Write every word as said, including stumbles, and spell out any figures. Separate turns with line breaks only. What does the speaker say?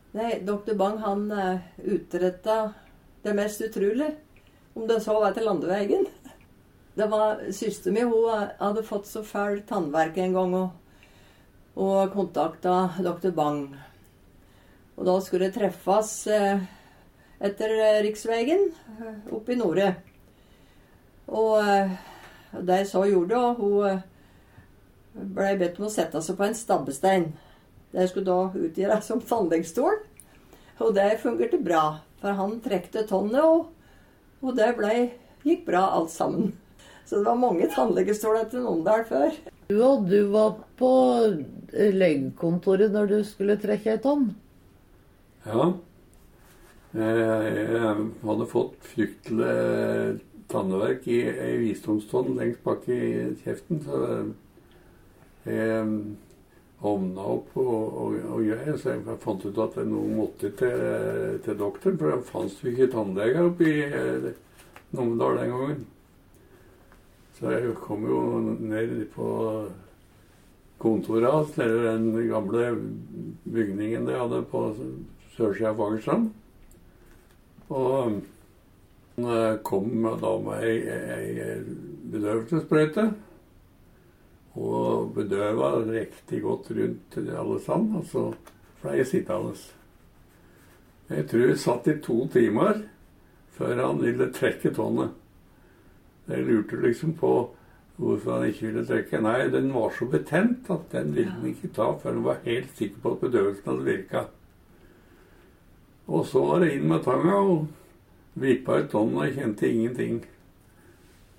Nei, doktor Bang han uh, utretta det mest utrolig, om det så var til landeveien. Det var søster mi, hun hadde fått så fæl tannverk en gang, og, og kontakta doktor Bang. Og da skulle det treffes uh, etter uh, riksveien uh, opp i Nore. Og uh, det så gjorde det, og hun uh, ble bedt om å sette seg på en stabbestein. Det skulle da utgjøre som tannlegestol, og det fungerte bra, for han trekte tonnet, og, og det ble, gikk bra alt sammen. Så det var mange tannlegestoler til noen der før.
Du og du var på legekontoret når du skulle trekke ei tonn?
Ja, jeg hadde fått fryktelig tanneverk i ei visdomstonn lengst bak i kjeften, så jeg ovna opp og, og, og greier, så jeg fant ut at jeg nå måtte til, til doktoren, for det fanns jo ikke tannleger oppe i eh, Numedal den gangen. Så jeg kom jo ned på kontoret hans, eller den gamle bygningen de hadde på Sørsida av Fagerstrand. Og han kom da med ei, ei bedøvelsesprøyte, og bedøva riktig godt rundt alle sammen, og så ble jeg sittende. Jeg tror jeg satt i to timer før han ville trekke tonnet. Jeg lurte liksom på hvorfor han ikke ville trekke. Nei, den var så betent at den ville han ikke ta før han var helt sikker på at bedøvelsen hadde virket. Og så var det inn med tanga og vippa ut tonnet og jeg kjente ingenting.